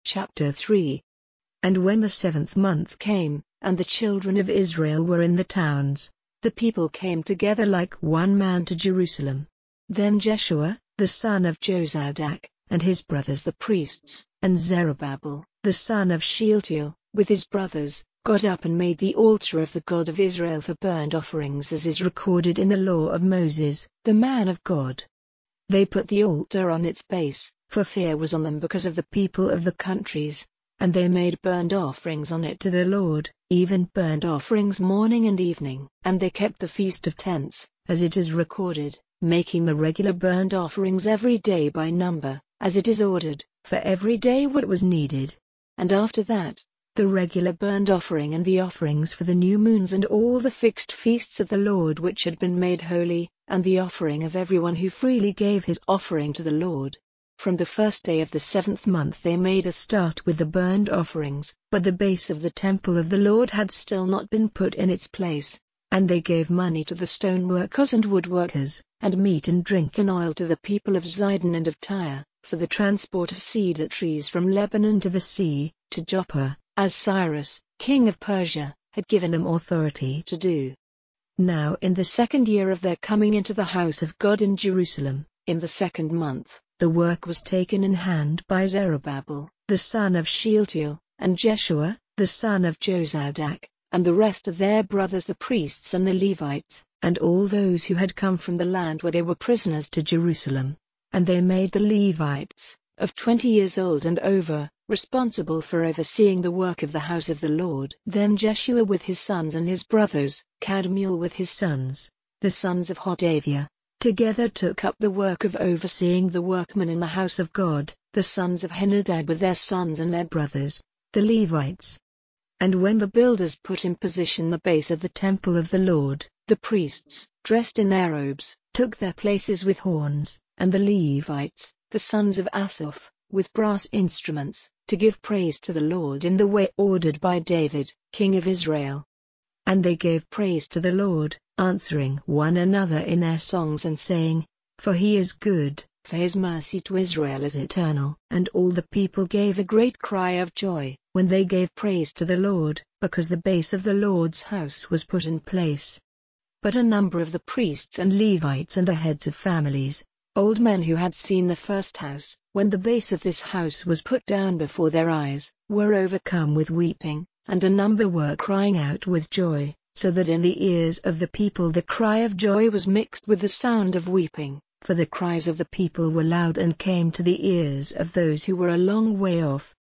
Chapter 3. And when the 7th month came, and the children of Israel were in the towns, the people came together like one man to Jerusalem. Then Jeshua, the son of Jozadak, and his brothers the priests, and Zerubbabel, the son of Shealtiel, with his brothers, got up and made the altar of the God of Israel for burnt offerings, as is recorded in the law of Moses, the man of God. They put the altar on its base, for fear was on them because of the people of the countries, and they made burnt offerings on it to the Lord, even burnt offerings morning and evening. And they kept the Feast of Tents, as it is recorded, making the regular burnt offerings every day by number, as it is ordered, for every day what was needed. And after that, the regular burnt offering and the offerings for the new moons and all the fixed feasts of the Lord which had been made holy, and the offering of everyone who freely gave his offering to the Lord. From the first day of the 7th month they made a start with the burnt offerings, but the base of the temple of the Lord had still not been put in its place. And they gave money to the stoneworkers and woodworkers, and meat and drink and oil to the people of Zidon and of Tyre, for the transport of cedar trees from Lebanon to the sea, to Joppa, as Cyrus, king of Persia, had given them authority to do. Now in the 2nd year of their coming into the house of God in Jerusalem, in the 2nd month, the work was taken in hand by Zerubbabel, the son of Shealtiel, and Jeshua, the son of Jozadak, and the rest of their brothers the priests and the Levites, and all those who had come from the land where they were prisoners to Jerusalem. And they made the Levites, of 20 years old and over, responsible for overseeing the work of the house of the Lord. Then Jeshua with his sons and his brothers, Kadmiel with his sons, the sons of Hodaviah, together took up the work of overseeing the workmen in the house of God, the sons of Henadad with their sons and their brothers, the Levites. And when the builders put in position the base of the temple of the Lord, the priests, dressed in their robes, took their places with horns, and the Levites, the sons of Asaph, with brass instruments, to give praise to the Lord in the way ordered by David, king of Israel. And they gave praise to the Lord, answering one another in their songs and saying, For he is good, for his mercy to Israel is eternal. And all the people gave a great cry of joy, when they gave praise to the Lord, because the base of the Lord's house was put in place. But a number of the priests and Levites and the heads of families, old men who had seen the first house, when the base of this house was put down before their eyes, were overcome with weeping, and a number were crying out with joy, so that in the ears of the people the cry of joy was mixed with the sound of weeping, for the cries of the people were loud and came to the ears of those who were a long way off.